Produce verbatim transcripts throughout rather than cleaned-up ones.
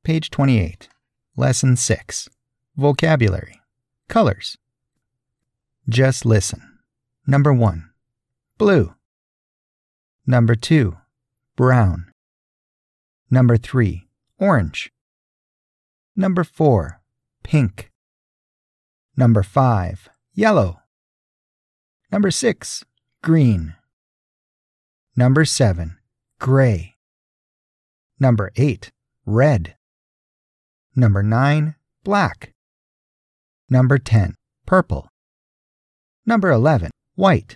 Page twenty-eight. Lesson six. Vocabulary. Colors. Just listen. Number one. Blue. Number two. Brown. Number three. Orange. Number four. Pink. Number five. Yellow. Number six. Green. Number seven. Gray. Number eight. Red. Number nine. Black. Number ten. Purple. Number eleven. White.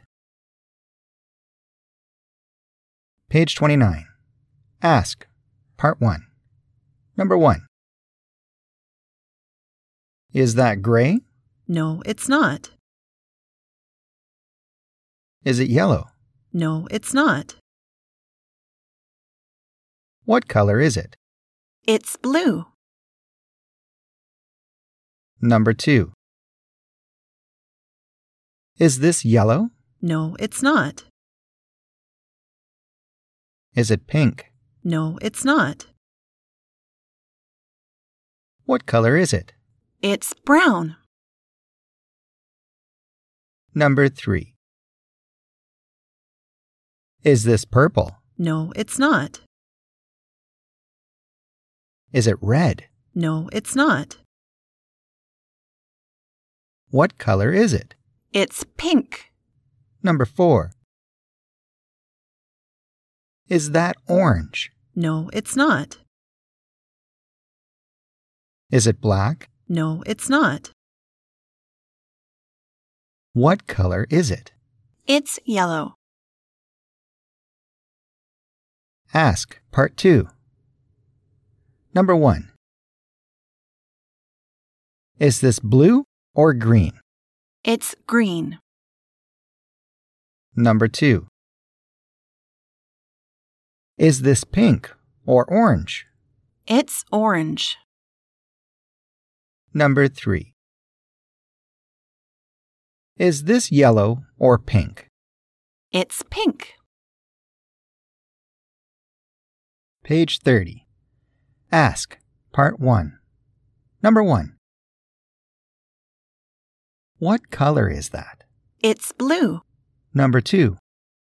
Page twenty-nine. Ask. Part one. Number one. Is that gray? No, it's not. Is it yellow? No, it's not. What color is it? It's blue. Number two. Is this yellow? No, it's not. Is it pink? No, it's not. What color is it? It's brown. Number three. Is this purple? No, it's not. Is it red? No, it's not. What color is it? It's pink. Number four. Is that orange? No, it's not. Is it black? No, it's not. What color is it? It's yellow. Ask. Part two. Number one. Is this blue or green? It's green. Number two. Is this pink or orange? It's orange. Number three. Is this yellow or pink? It's pink. Page thirty. Ask. Part one. Number one. What color is that? It's blue. Number two.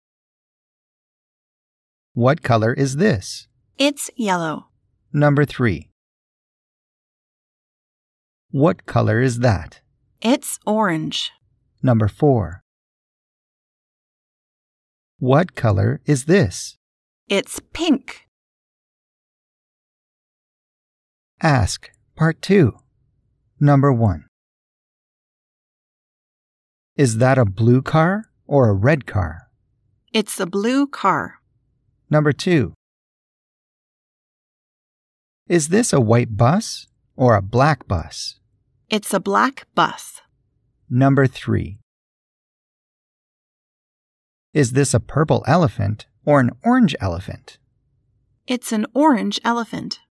What color is this? It's yellow. Number three. What color is that? It's orange. Number four. What color is this? It's pink. Ask. Part two. Number one. Is that a blue car or a red car? It's a blue car. Number two. Is this a white bus or a black bus? It's a black bus. Number three. Is this a purple elephant or an orange elephant? It's an orange elephant.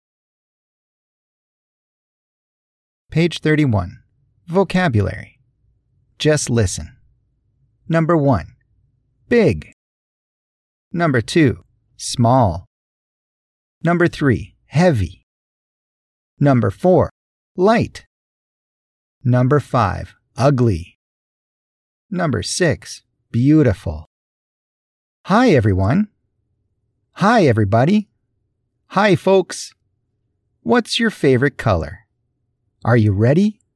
Page thirty-one. Vocabulary. Just listen. Number one. Big. Number two. Small. Number three. Heavy. Number four. Light. Number five. Ugly. Number six. Beautiful. Hi, everyone. Hi, everybody. Hi, folks. What's your favorite color? Are you ready?